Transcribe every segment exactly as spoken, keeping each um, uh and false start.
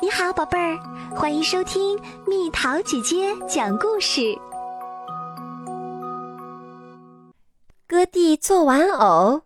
你好，宝贝儿，欢迎收听蜜桃姐姐讲故事。 哥弟做玩偶。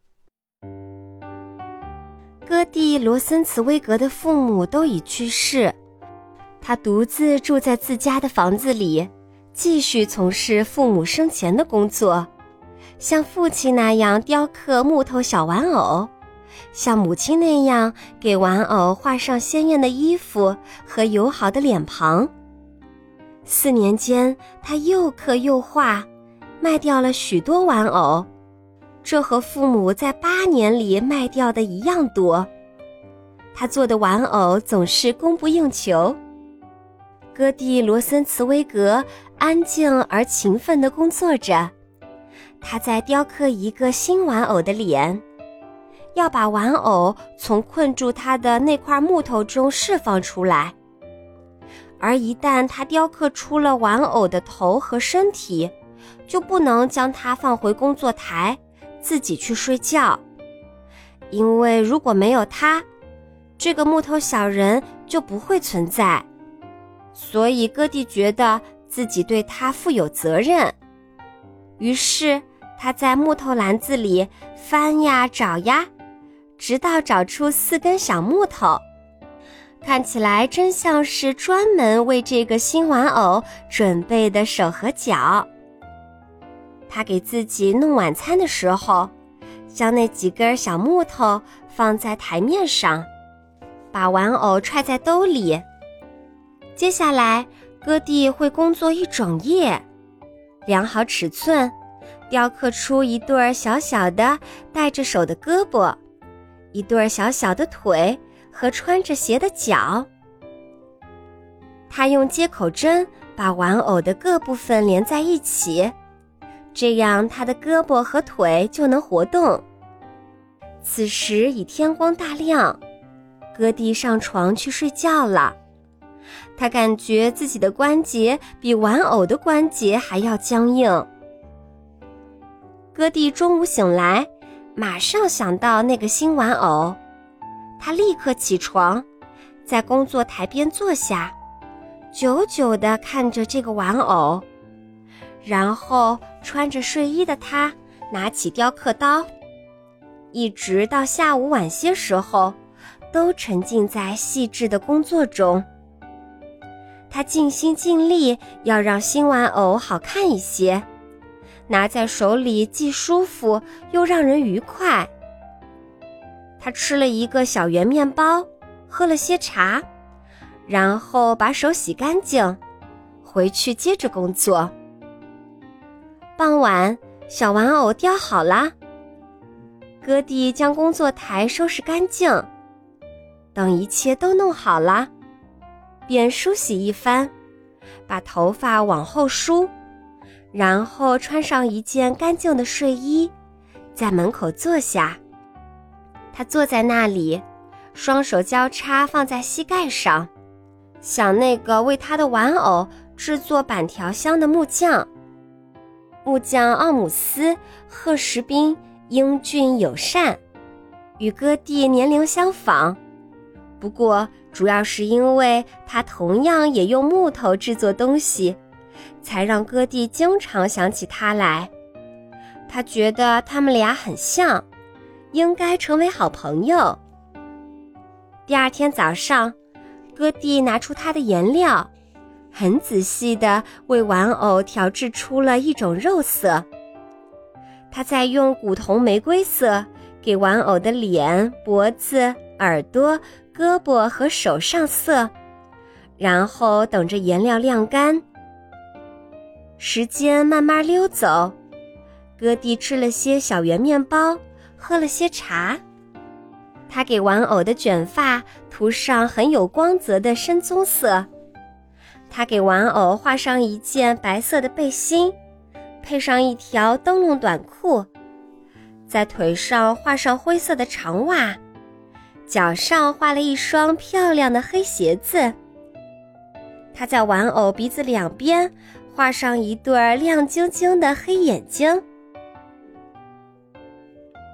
哥弟罗森茨威格的父母都已去世，他独自住在自家的房子里，继续从事父母生前的工作，像父亲那样雕刻木头小玩偶，像母亲那样给玩偶画上鲜艳的衣服和友好的脸庞。四年间，他又刻又画，卖掉了许多玩偶，这和父母在八年里卖掉的一样多。他做的玩偶总是供不应求。哥弟罗森茨威格安静而勤奋地工作着，他在雕刻一个新玩偶的脸，要把玩偶从困住他的那块木头中释放出来。而一旦他雕刻出了玩偶的头和身体，就不能将它放回工作台，自己去睡觉。因为如果没有它，这个木头小人就不会存在。所以哥弟觉得自己对他负有责任。于是他在木头篮子里翻呀找呀，直到找出四根小木头，看起来真像是专门为这个新玩偶准备的手和脚。他给自己弄晚餐的时候，将那几根小木头放在台面上，把玩偶揣在兜里。接下来，哥弟会工作一整夜，量好尺寸，雕刻出一对小小的带着手的胳膊，一对小小的腿和穿着鞋的脚。他用接口针把玩偶的各部分连在一起，这样他的胳膊和腿就能活动。此时已天光大亮，哥弟上床去睡觉了。他感觉自己的关节比玩偶的关节还要僵硬。哥弟中午醒来，马上想到那个新玩偶，他立刻起床，在工作台边坐下，久久地看着这个玩偶，然后穿着睡衣的他拿起雕刻刀，一直到下午晚些时候，都沉浸在细致的工作中。他尽心尽力要让新玩偶好看一些，拿在手里既舒服又让人愉快。他吃了一个小圆面包，喝了些茶，然后把手洗干净，回去接着工作。傍晚，小玩偶雕好了，哥弟将工作台收拾干净，等一切都弄好了，便梳洗一番，把头发往后梳，然后穿上一件干净的睡衣，在门口坐下。他坐在那里，双手交叉放在膝盖上，想那个为他的玩偶制作板条箱的木匠。木匠奥姆斯·赫什宾英俊友善，与哥弟年龄相仿，不过主要是因为他同样也用木头制作东西，才让哥弟经常想起他来。他觉得他们俩很像，应该成为好朋友。第二天早上，哥弟拿出他的颜料，很仔细地为玩偶调制出了一种肉色。他再用古铜玫瑰色给玩偶的脸、脖子、耳朵、胳膊和手上色，然后等着颜料晾干。时间慢慢溜走，哥弟吃了些小圆面包，喝了些茶。他给玩偶的卷发涂上很有光泽的深棕色，他给玩偶画上一件白色的背心，配上一条灯笼短裤，在腿上画上灰色的长袜，脚上画了一双漂亮的黑鞋子。他在玩偶鼻子两边画上一对亮晶晶的黑眼睛。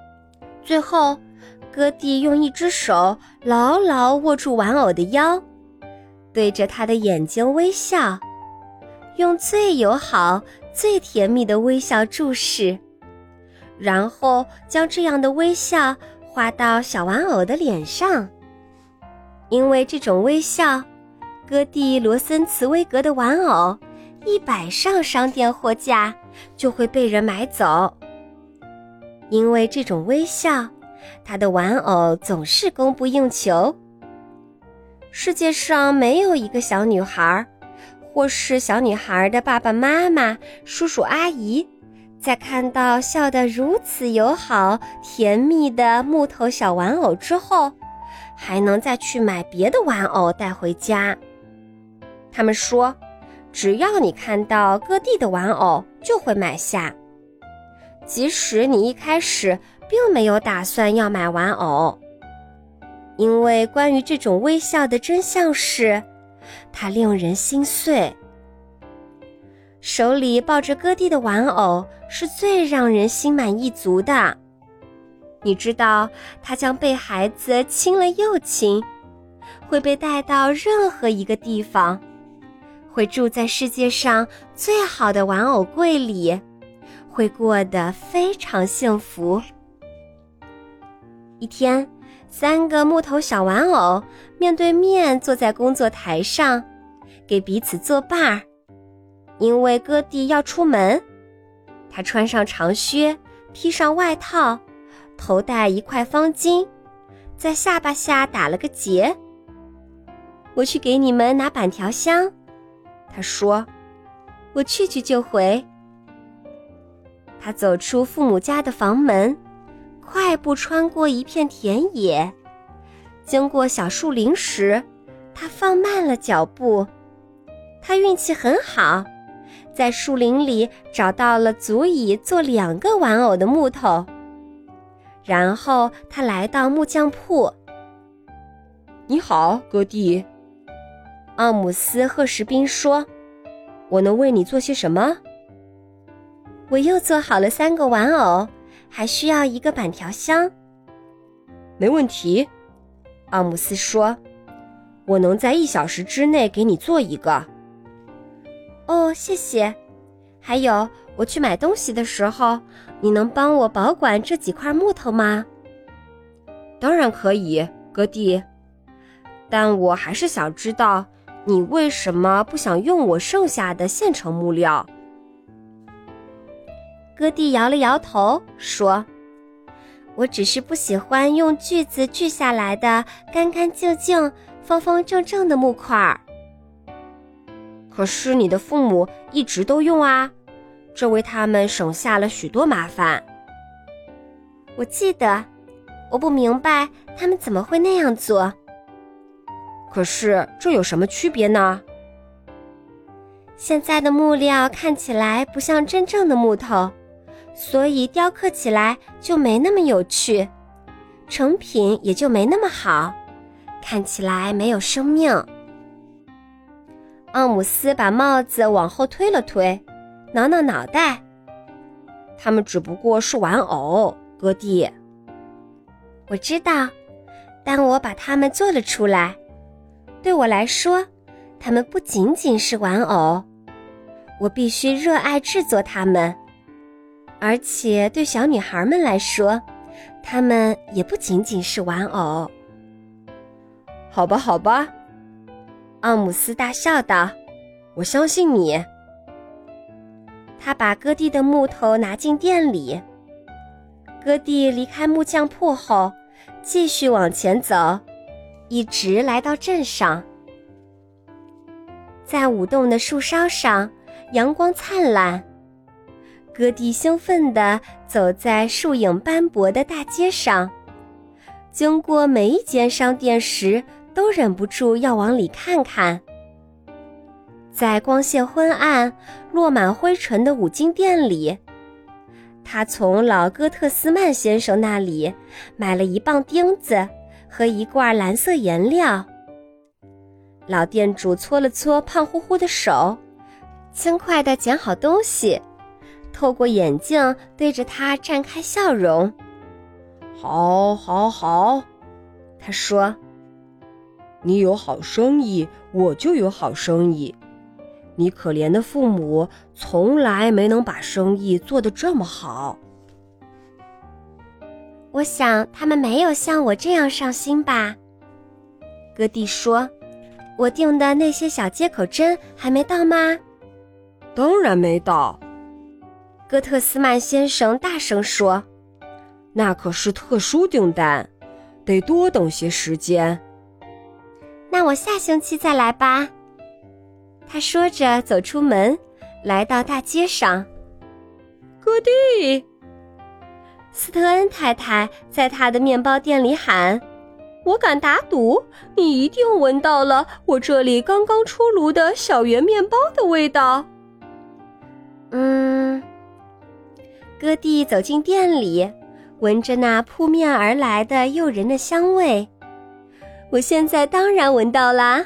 最后，哥弟用一只手牢牢握住玩偶的腰， 对着他的眼睛微笑，用最友好、最甜蜜的微笑注视，然后将这样的微笑画到小玩偶的脸上。因为这种微笑，哥蒂·罗森茨威格的玩偶一摆上商店货架就会被人买走。因为这种微笑，他的玩偶总是供不应求。世界上没有一个小女孩，或是小女孩的爸爸妈妈、叔叔阿姨，在看到笑得如此友好、甜蜜的木头小玩偶之后，还能再去买别的玩偶带回家。他们说，只要你看到哥蒂的玩偶，就会买下。即使你一开始并没有打算要买玩偶，因为关于这种微笑的真相是，它令人心碎。手里抱着哥蒂的玩偶是最让人心满意足的。你知道，它将被孩子亲了又亲，会被带到任何一个地方，会住在世界上最好的玩偶柜里，会过得非常幸福。一天，三个木头小玩偶面对面坐在工作台上，给彼此作伴儿。因为哥蒂要出门，他穿上长靴，披上外套，头戴一块方巾，在下巴下打了个结。我去给你们拿板条箱，他说，我去去就回。他走出父母家的房门，快步穿过一片田野，经过小树林时，他放慢了脚步。他运气很好，在树林里找到了足以做两个玩偶的木头。然后他来到木匠铺。你好，哥蒂。奥姆斯·赫什宾说，我能为你做些什么？我又做好了三个玩偶，还需要一个板条箱。没问题，奥姆斯说，我能在一小时之内给你做一个。哦，谢谢。还有，我去买东西的时候，你能帮我保管这几块木头吗？当然可以，哥蒂。但我还是想知道，你为什么不想用我剩下的现成木料？哥蒂摇了摇头，说，我只是不喜欢用锯子锯下来的干干净净、方方正正的木块。可是你的父母一直都用啊，这为他们省下了许多麻烦。我记得，我不明白他们怎么会那样做。可是这有什么区别呢？现在的木料看起来不像真正的木头，所以雕刻起来就没那么有趣，成品也就没那么好，看起来没有生命。奥姆斯把帽子往后推了推，挠挠脑袋。他们只不过是玩偶，哥蒂。我知道，但我把它们做了出来。对我来说，它们不仅仅是玩偶，我必须热爱制作它们。而且对小女孩们来说，它们也不仅仅是玩偶。好吧，好吧，奥姆斯大笑道，我相信你。他把哥蒂的木头拿进店里。哥蒂离开木匠铺后，继续往前走，一直来到镇上。在舞动的树梢上，阳光灿烂。哥蒂兴奋地走在树影斑驳的大街上，经过每一间商店时，都忍不住要往里看看。在光线昏暗、落满灰尘的五金店里，他从老哥特斯曼先生那里买了一磅钉子和一罐蓝色颜料。老店主搓了搓胖乎乎的手，轻快地捡好东西，透过眼镜对着他绽开笑容。好，好，好，他说。 你有好生意，我就有好生意。你可怜的父母从来没能把生意做得这么好。 我想他们没有像我这样上心吧。哥蒂说，我订的那些小接口针还没到吗？ 当然没到。 哥特斯曼先生大声说， 那可是特殊订单，得多等些时间。 那我下星期再来吧。他说着走出门，来到大街上。 哥蒂！ 斯特恩太太在他的面包店里喊，我敢打赌，你一定闻到了我这里刚刚出炉的小圆面包的味道。嗯，哥蒂走进店里，闻着那扑面而来的诱人的香味。我现在当然闻到啦。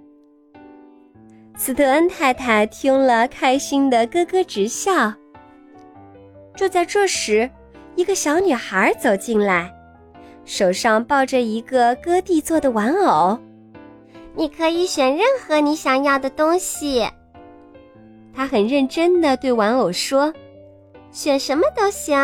斯特恩太太听了，开心地咯咯直笑。就在这时，一个小女孩走进来，手上抱着一个哥蒂做的玩偶。你可以选任何你想要的东西。她很认真地对玩偶说，选什么都行。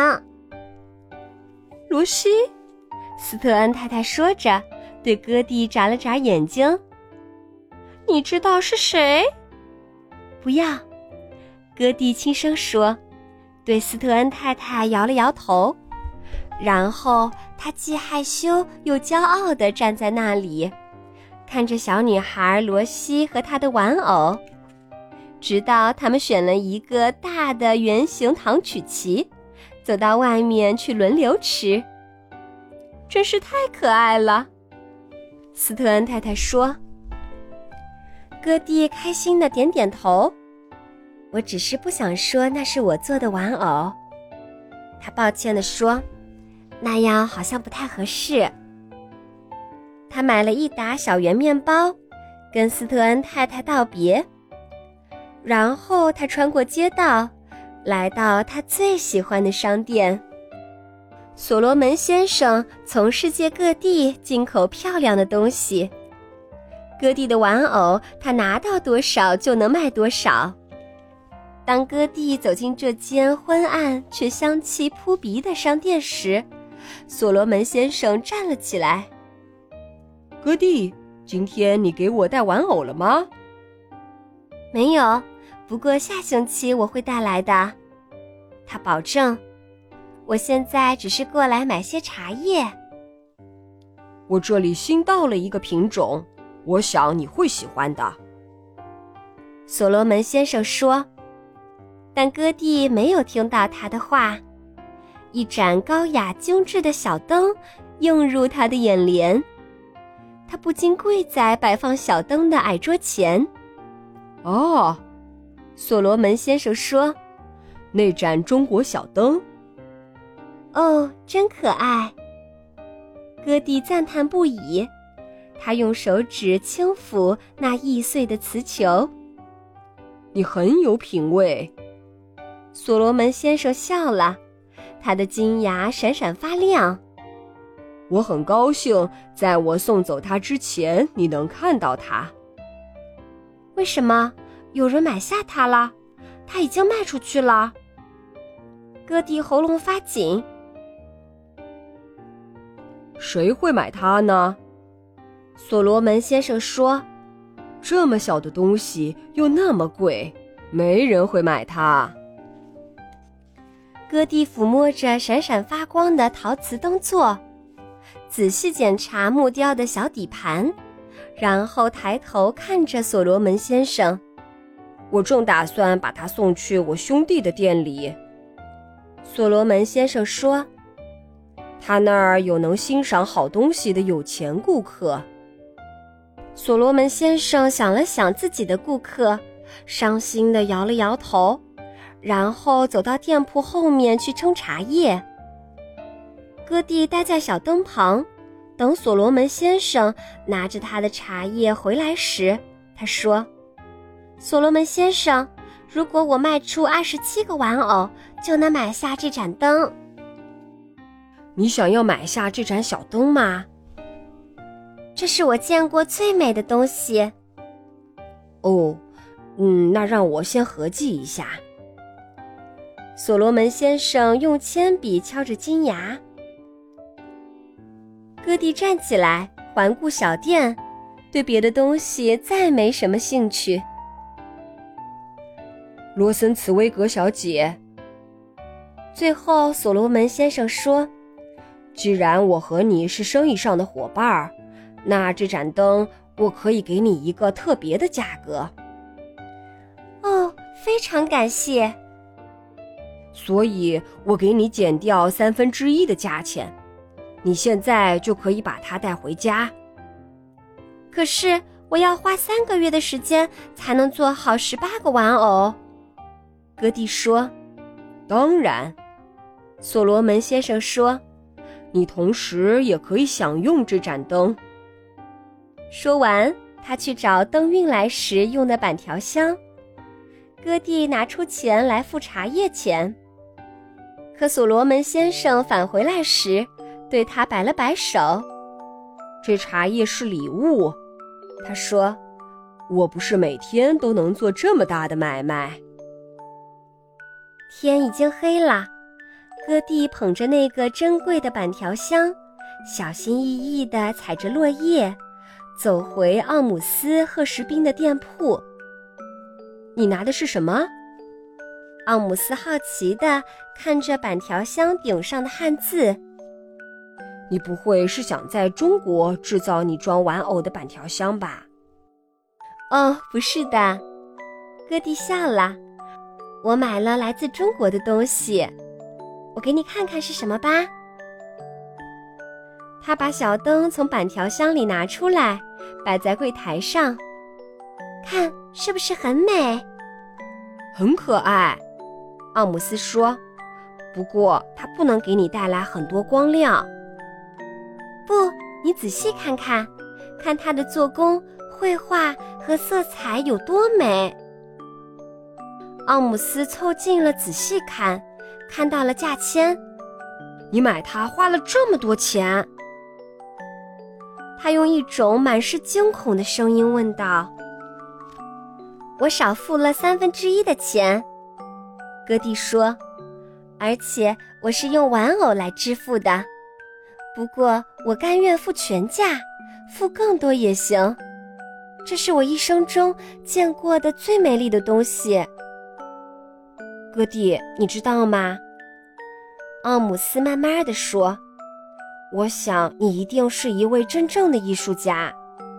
罗西，斯特恩太太说着，对哥蒂眨了眨眼睛。你知道是谁？不要，哥蒂轻声说，对斯特恩太太摇了摇头，然后他既害羞又骄傲地站在那里，看着小女孩罗西和她的玩偶，直到他们选了一个大的圆形糖曲奇，走到外面去轮流吃。真是太可爱了，斯特恩太太说。哥蒂开心地点点头，我只是不想说那是我做的玩偶。他抱歉地说，那样好像不太合适。他买了一打小圆面包，跟斯特恩太太道别，然后他穿过街道，来到他最喜欢的商店。所罗门先生从世界各地进口漂亮的东西，哥蒂的玩偶他拿到多少就能卖多少。当哥蒂走进这间昏暗却香气扑鼻的商店时，所罗门先生站了起来。 哥蒂，今天你给我带玩偶了吗？ 没有，不过下星期我会带来的。他保证。我现在只是过来买些茶叶。 我这里新到了一个品种，我想你会喜欢的。 所罗门先生说，但哥蒂没有听到他的话。一盏高雅精致的小灯映入他的眼帘，他不禁跪在摆放小灯的矮桌前。 哦， 所罗门先生说， 那盏中国小灯。 哦，真可爱。哥蒂赞叹不已，他用手指轻抚那易碎的瓷球。 你很有品味。 所罗门先生笑了，他的金牙闪闪发亮。 我很高兴在我送走它之前你能看到它。 为什么？有人买下它了，它已经卖出去了。哥蒂喉咙发紧。 谁会买它呢？ 所罗门先生说， 这么小的东西又那么贵，没人会买它。 哥蒂抚摸着闪闪发光的陶瓷灯座，仔细检查木雕的小底盘，然后抬头看着所罗门先生。 我正打算把它送去我兄弟的店里。 所罗门先生说， 他那儿有能欣赏好东西的有钱顾客。 所罗门先生想了想自己的顾客，伤心地摇了摇头，然后走到店铺后面去称茶叶。哥蒂待在小灯旁，等所罗门先生拿着他的茶叶回来时，他说，所罗门先生，如果我卖出二十七个玩偶，就能买下这盏灯。 你想要买下这盏小灯吗？ 这是我见过最美的东西。 哦，嗯，那让我先合计一下。 所罗门先生用铅笔敲着金牙。哥蒂站起来，环顾小店，对别的东西再没什么兴趣。 罗森茨威格小姐， 最后所罗门先生说， 既然我和你是生意上的伙伴，那这盏灯我可以给你一个特别的价格。 哦，非常感谢。 所以我给你减掉三分之一的价钱，你现在就可以把它带回家。 可是我要花三个月的时间才能做好十八个玩偶。哥蒂说。 当然， 所罗门先生说， 你同时也可以享用这盏灯。 说完，他去找灯运来时用的板条箱。哥蒂拿出钱来付茶叶钱，可所罗门先生返回来时，对他摆了摆手。 这茶叶是礼物， 他说， 我不是每天都能做这么大的买卖。 天已经黑了，哥蒂捧着那个珍贵的板条箱，小心翼翼地踩着落叶，走回奥姆斯赫什宾的店铺。 你拿的是什么？ 奥姆斯好奇地看着板条箱顶上的汉字。 你不会是想在中国制造你装玩偶的板条箱吧？ 哦，不是的，哥蒂笑了。我买了来自中国的东西，我给你看看是什么吧。他把小灯从板条箱里拿出来，摆在柜台上。看，是不是很美？ 很可爱，奥姆斯说。不过它不能给你带来很多光亮。 不，你仔细看看，看它的做工、绘画和色彩有多美。奥姆斯凑近了仔细看，看到了价签。 你买它花了这么多钱？ 他用一种满是惊恐的声音问道。我少付了三分之一的钱，哥蒂说，而且我是用玩偶来支付的。不过我甘愿付全价，付更多也行。这是我一生中见过的最美丽的东西。 哥蒂，你知道吗？ 奥姆斯慢慢地说， 我想你一定是一位真正的艺术家。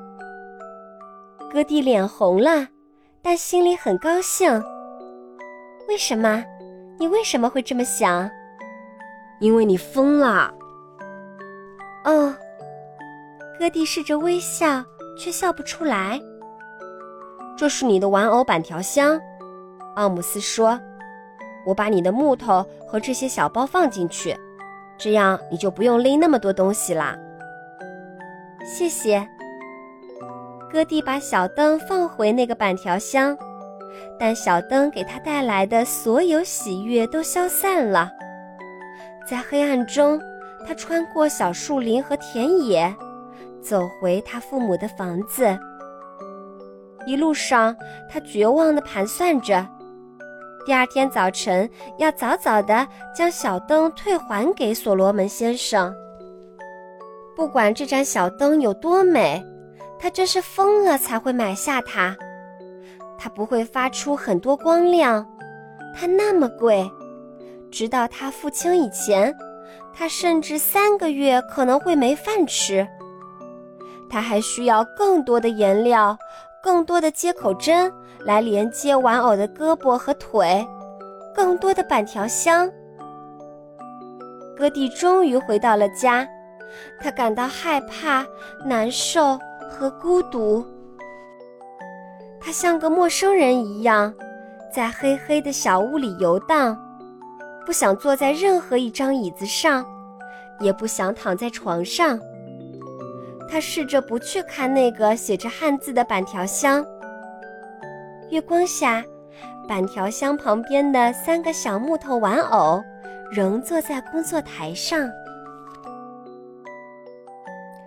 哥蒂脸红了，但心里很高兴。为什么？你为什么会这么想？ 因为你疯了。 哦，哥蒂试着微笑，却笑不出来。 这是你的玩偶板条箱，奥姆斯说。我把你的木头和这些小包放进去，这样你就不用拎那么多东西啦。 谢谢。哥蒂把小灯放回那个板条箱，但小灯给他带来的所有喜悦都消散了。在黑暗中，他穿过小树林和田野，走回他父母的房子。一路上，他绝望地盘算着，第二天早晨要早早地将小灯退还给所罗门先生。不管这盏小灯有多美，他真是疯了才会买下它。它不会发出很多光亮，它那么贵。直到他付清以前，他甚至三个月可能会没饭吃。他还需要更多的颜料，更多的接口针来连接玩偶的胳膊和腿，更多的板条箱。哥蒂终于回到了家，他感到害怕、难受和孤独。他像个陌生人一样，在黑黑的小屋里游荡，不想坐在任何一张椅子上，也不想躺在床上。他试着不去看那个写着汉字的板条箱。月光下，板条箱旁边的三个小木头玩偶仍坐在工作台上。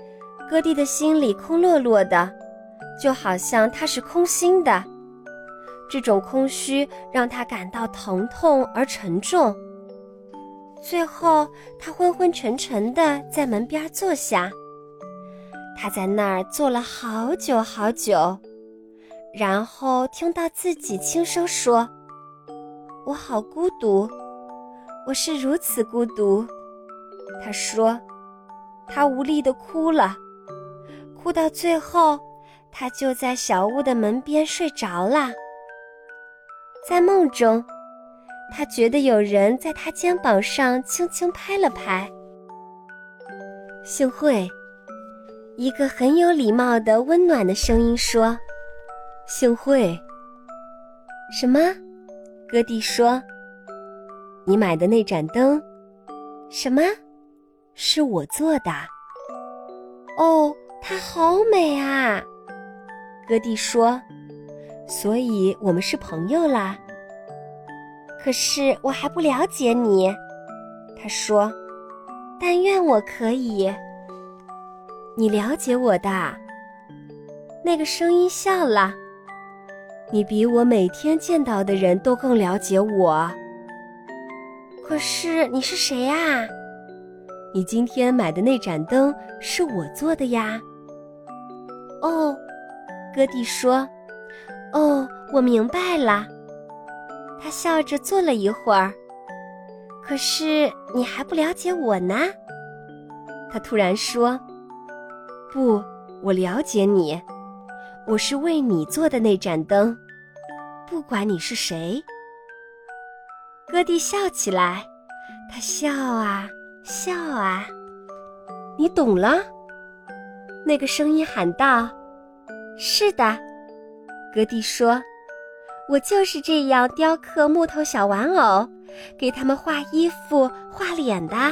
哥弟的心里空落落的，就好像他是空心的。这种空虚让他感到疼痛而沉重。最后，他昏昏沉沉地在门边坐下。他在那儿坐了好久好久，然后听到自己轻声说：“我好孤独，我是如此孤独。”他说，他无力地哭了，哭到最后，他就在小屋的门边睡着了。在梦中，他觉得有人在他肩膀上轻轻拍了拍。幸会，一个很有礼貌的温暖的声音说：“幸会。”什么？哥弟说：“你买的那盏灯。”什么？是我做的。哦，它好美啊！哥弟说：“所以我们是朋友啦。”可是我还不了解你，他说，但愿我可以。你了解我的。那个声音笑了，你比我每天见到的人都更了解我。可是你是谁啊？你今天买的那盏灯是我做的呀。哦，哥弟说，哦，我明白了。他笑着坐了一会儿。可是你还不了解我呢？他突然说，不，我了解你，我是为你做的那盏灯，不管你是谁。哥弟笑起来，他笑啊笑啊。你懂了？那个声音喊道。是的，哥弟说，我就是这样雕刻木头小玩偶，给他们画衣服画脸的。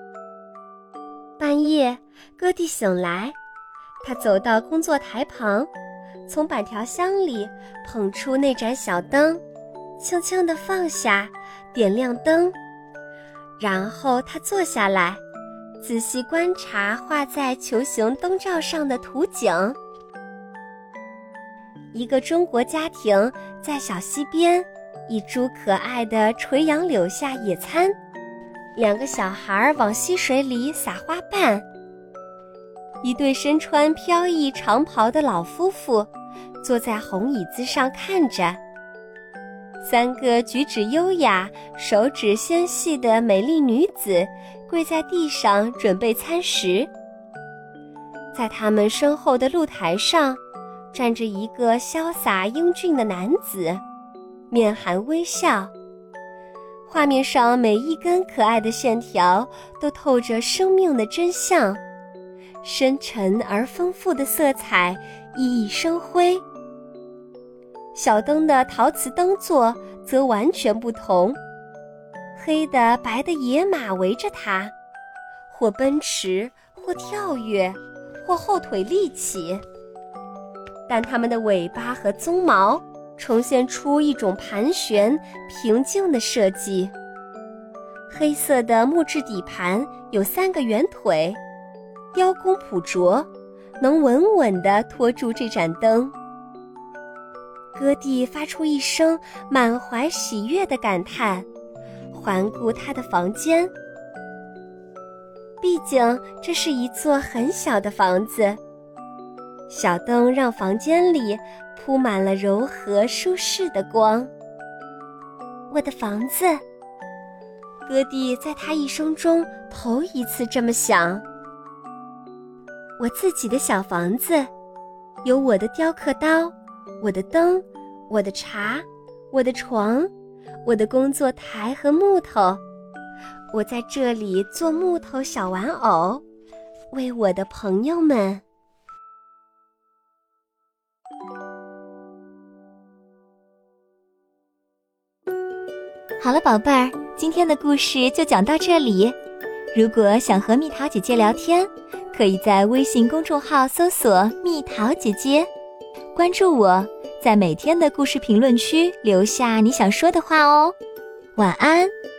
半夜，哥弟醒来，他走到工作台旁，从板条箱里捧出那盏小灯，轻轻地放下，点亮灯。然后他坐下来，仔细观察画在球形灯罩上的图景。一个中国家庭在小溪边一株可爱的垂杨柳下野餐，两个小孩往溪水里撒花瓣，一对身穿飘逸长袍的老夫妇坐在红椅子上看着，三个举止优雅手指纤细的美丽女子跪在地上准备餐食。在他们身后的露台上站着一个潇洒英俊的男子，面含微笑。画面上每一根可爱的线条都透着生命的真相，深沉而丰富的色彩熠熠生辉。小灯的陶瓷灯座则完全不同，黑的白的野马围着它，或奔驰，或跳跃，或后腿立起。但它们的尾巴和鬃毛呈现出一种盘旋平静的设计。黑色的木质底盘有三个圆腿，雕工朴拙，能稳稳地拖住这盏灯。哥弟发出一声满怀喜悦的感叹，环顾他的房间。毕竟这是一座很小的房子，小灯让房间里铺满了柔和舒适的光。我的房子，哥弟在他一生中头一次这么想。我自己的小房子，有我的雕刻刀，我的灯，我的茶，我的床，我的工作台和木头。我在这里做木头小玩偶，为我的朋友们。 好了，宝贝儿，今天的故事就讲到这里。如果想和蜜桃姐姐聊天，可以在微信公众号搜索蜜桃姐姐，关注我，在每天的故事评论区留下你想说的话哦。晚安。